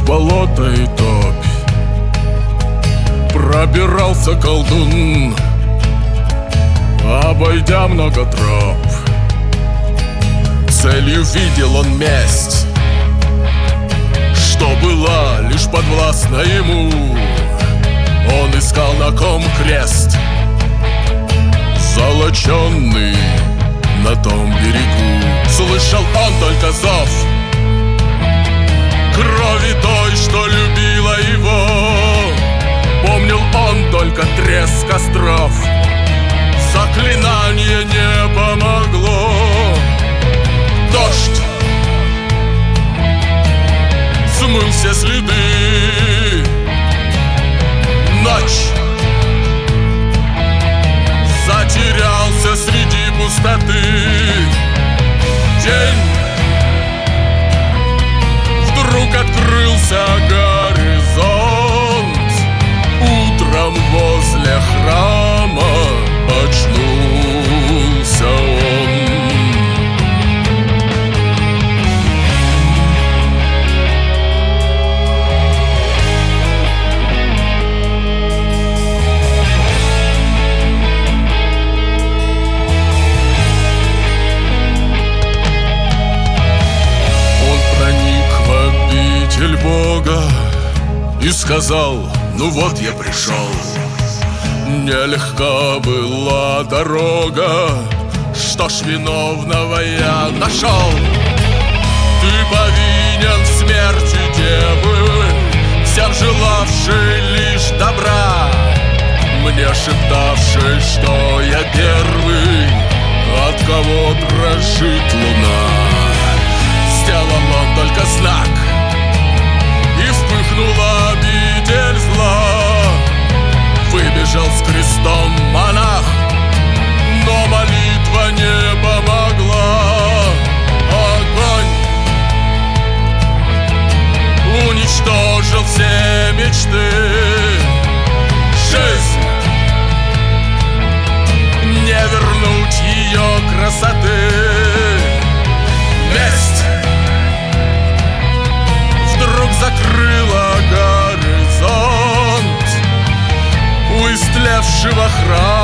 болото и топь пробирался колдун, обойдя много троп. Целью видел он месть, что была лишь подвластна ему. Он искал, на ком крест золоченный на том берегу. Слышал он только зов крови той, что любила его. Помнил он только треск костров, заклинание не помогло. Дождь смыл все следы, ночь затерялся среди пустоты. День вдруг открылся горизонт. Утром возле храма очнулся он. Бога и сказал: ну вот я пришел. Нелегка была дорога, что ж, виновного я нашел. Ты повинен в смерти девы, всем желавшей лишь добра, мне шептавшей, что я первый, от кого дрожит луна. Сделал он только знак, и вспыхнула обитель зла. Выбежал с крестом монах, но молитва не помогла. Огонь уничтожил все мечты. Жизнь не вернуть ее красоты. Месть вдруг закрыла горизонт у истлевшего храма.